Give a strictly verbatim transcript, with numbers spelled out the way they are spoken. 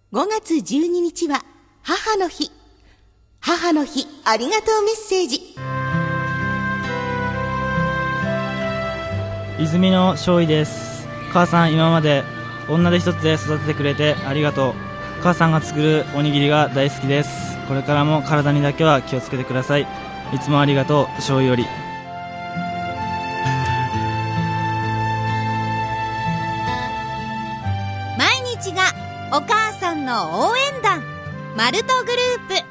ごがつじゅうににちは母の日。母の日ありがとうメッセージ。 泉の勝利です。母さん、今まで女手一つで育ててくれてありがとう。母さんが作るおにぎりが大好きです。これからも体にだけは気をつけてください。いつもありがとう。勝利より。 毎日がお母さんの応援団、マルトグループ。